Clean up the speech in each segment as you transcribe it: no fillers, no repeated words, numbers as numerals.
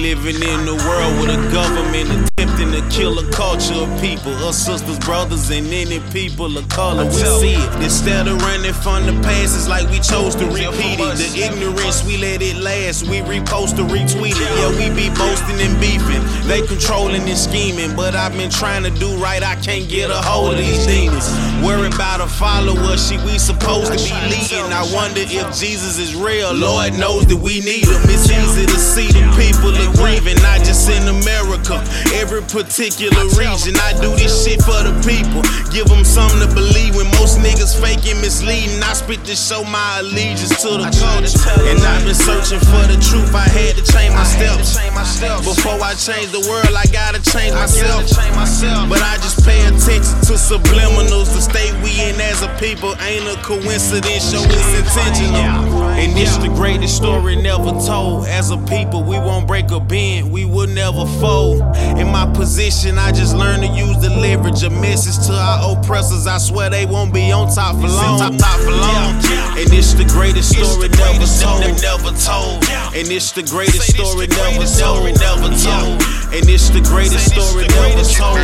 living in a world with a government attempting to kill a culture of people, us sisters, brothers, and any people of color. We see it. Instead of running from the past, it's like we chose to repeat it. The ignorance, we let it last. We repost to retweet it. Yeah, we be boasting and beefing. They controlling and scheming, but I've been trying to do right. I can't get a hold of these demons. Worry about a follower, we supposed to be leading. I wonder if Jesus is real. Lord knows that we need him. It's easy to see the people are grieving, not just in America, every particular region. I do this shit for the people, give them something to believe. When most niggas fake and misleading, I spit to show my allegiance to the culture. And I've been searching for the truth. I had to change my steps. Before I change the world, I gotta change myself. But I just pay attention to subliminals. The state we in as a people ain't a coincidence, show it's intentional. And it's the greatest story never told. As a people, we won't break a bend, we will never fold. In my position, I just learned to use the leverage. A message to our oppressors, I swear they won't be on top for long. And it's the greatest story never told. And it's the greatest story never told. And it's the greatest story never told.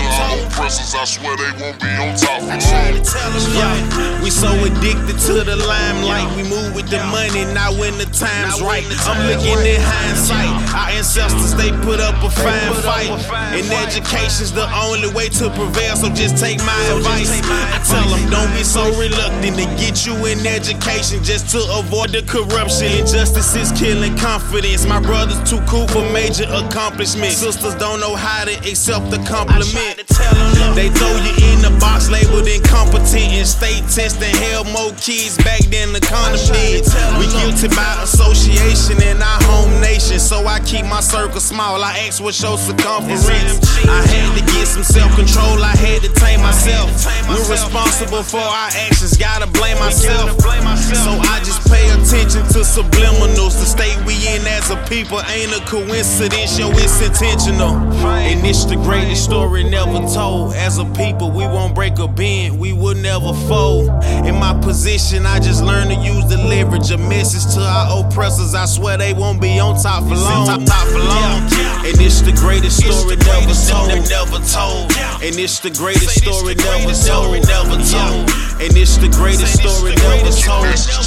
I swear they won't be on top for long. We so addicted to the limelight, we move with the money, not when the time's right. I'm looking in hindsight, our ancestors, they put up a fine fight. And education's the only way to prevail, so just take my advice. I tell them, don't be so reluctant to get you an education just to avoid the corruption. Injustice is killing confidence. My brother's too cool for major accomplishments. Sisters don't know how to accept the compliment. They throw you in the box labeled incompetent, and state testing held more kids back than the condom did. We guilty by association in our home nation, so I keep my circle small. I ask what's your circumference. I had to get some self-control, I had to tame myself. We're responsible for our actions, gotta blame myself. So I just pay attention to subliminals. The state we in as a people ain't a coincidence, yo, it's intentional. And it's the greatest story never told. As a people, we won't break a bend, we will never fold. In my position, I just learned to use the leverage. A message to our oppressors, I swear they won't be on top for long. And it's the greatest story never told. And it's the greatest story never told. And it's the greatest story never told.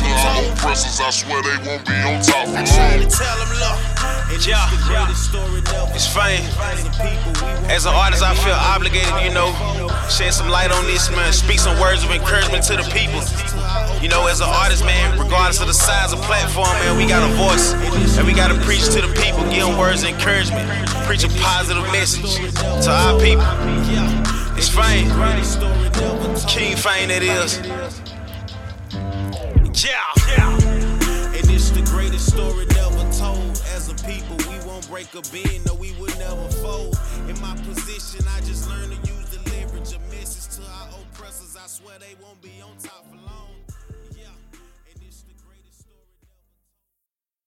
I swear they won't be on top for long. It's fame. As an artist, I feel obligated, shed some light on this, man. Speak some words of encouragement to the people. As an artist, man, regardless of the size of platform, man, we got a voice. And we gotta preach to the people, give them words of encouragement, preach a positive message to our people. It's fame. King Fame, that is. And it's the greatest story never told. As a people, we won't break a bend, no, we would never fold. In my position, I just learned to use the leverage. A message to our oppressors, I swear they won't be on top.